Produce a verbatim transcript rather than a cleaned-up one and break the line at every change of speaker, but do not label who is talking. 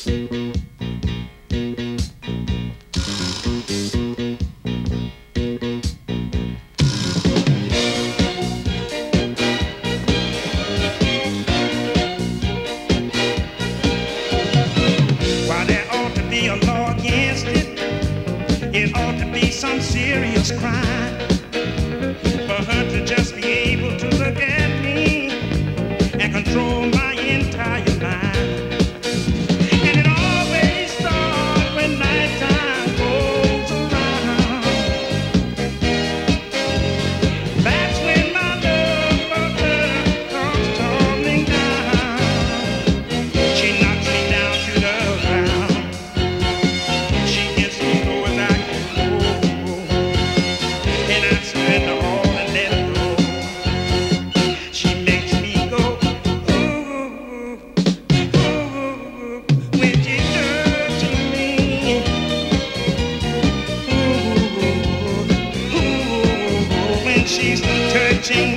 It ought to be some serious crime for her to just be able to look at me and control my entire mind. And it always starts when nighttime goes around. That's when my love for her comes tumbling down. She knocks me down to the ground. She gets me going like she's touching